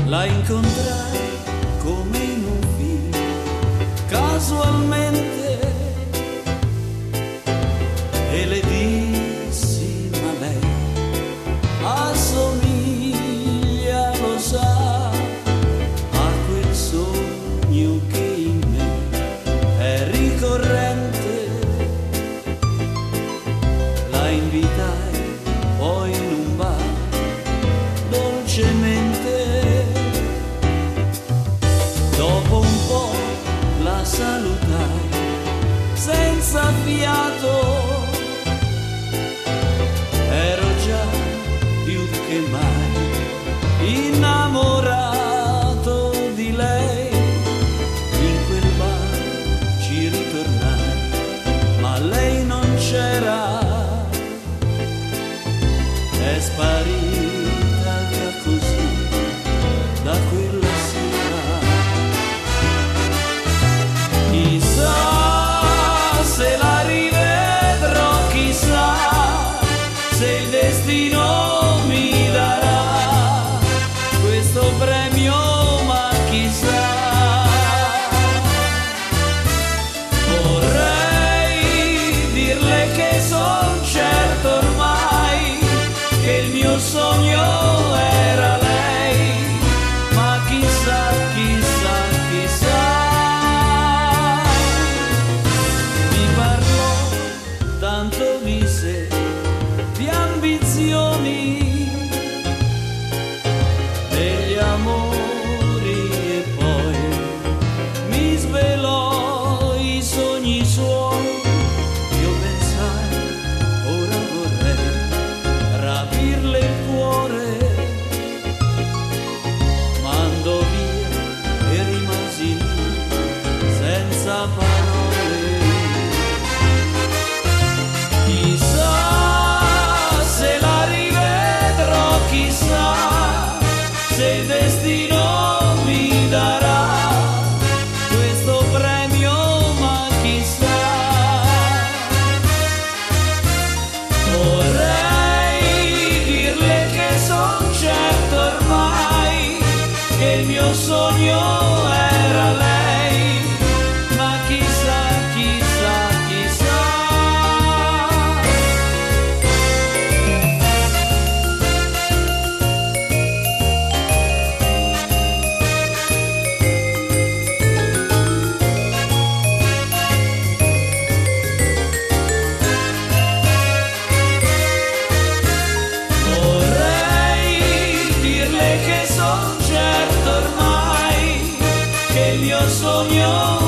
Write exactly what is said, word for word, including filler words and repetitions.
La incontrai come in un film, casualmente, e le dissi: ma lei assomiglia, lo sa, a quel sogno che in me è ricorrente. La invitai poi in un bar dolcemente. Dopo un po' la salutai senza fiato, ero già più che mai innamorato di lei. In quel bar ci ritornai, ma lei non c'era, è sparita via così da quella sera. Chissà se la rivedrò, chissà se il destino mi darà questo premio, ma chissà. Vorrei dirle che son certo ormai che il mio sogno era lei, ma chissà, chissà, chissà. Mi parlò tanto di sé, di ambizioni, degli amori, e poi mi svelò i sogni suoi. Io pensai, ora vorrei rapirle il cuore, ma andò via e rimasi lì senza parole. Chissà se la rivedrò, chissà se il destino mi darà questo premio, ma chissà. Vorrei dirle che son certo ormai che il mio sogno era lei, ma chissà, chissà, chissà. Vorrei dirle che son certo ormai che il mio sogno